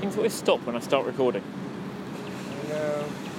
seems to always stop when I start recording. No.